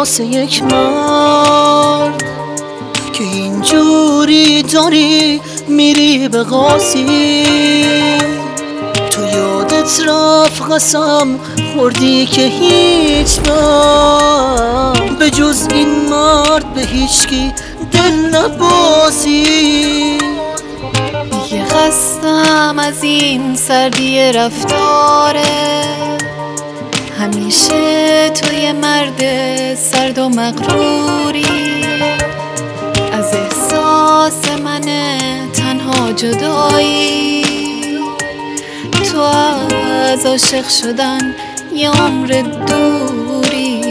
واسه یک مرد که اینجوری داری میری به قاضی. تو یادت رفت قسم خوردی که هیچ وقت به جز این مرد به هیچکی دل نبازی. دیگه خستم از این سردی رفتاره، همیشه تو یه مرد سرد و مغروری. از احساس من تنها جدایی، تو از عاشق شدن یه عمر دوری.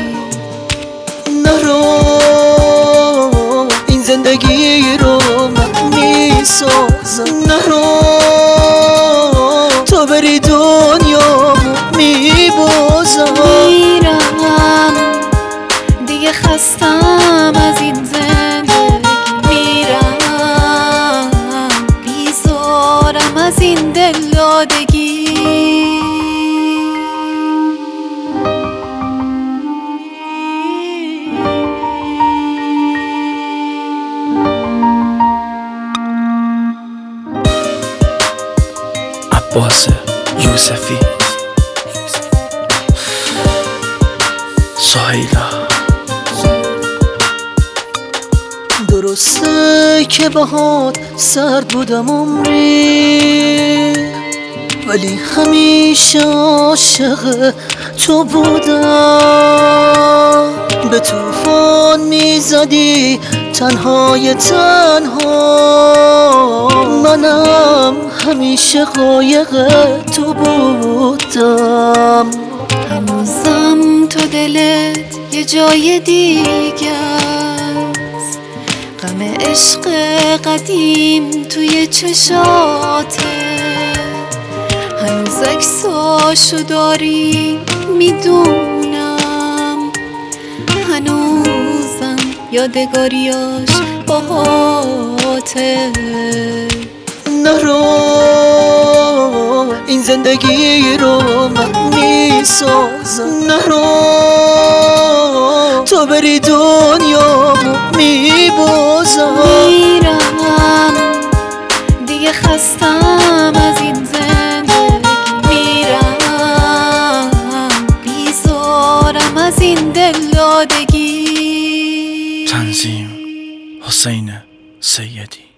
نرو این زندگی رو من میسازم، نرو تو بری دنیا میبازم. میرم دیگه خستم از این زندگی، میرم بیزارم از این دلدادگی. عباس یوسفی، سهیلا. درسته که باهات سرد بودم عمری، ولی همیشه عاشق تو بودم. به طوفان میزدی تنهای تنها، منم همیشه قایق تو بودم. هنوزم تو دلت یه جای دیگه است، غم عشق قدیم توی چشاته. هنوز عکساشو داری میدونم، هنوزم یادگاریاش باهاته. نرو این زندگی رو من میسازم، نرو تو بری دنیا میبازم. میرم دیگه خستم از این زندگی، میرم بیزارم از این دلدادگی. تنظیم حسین سیدی.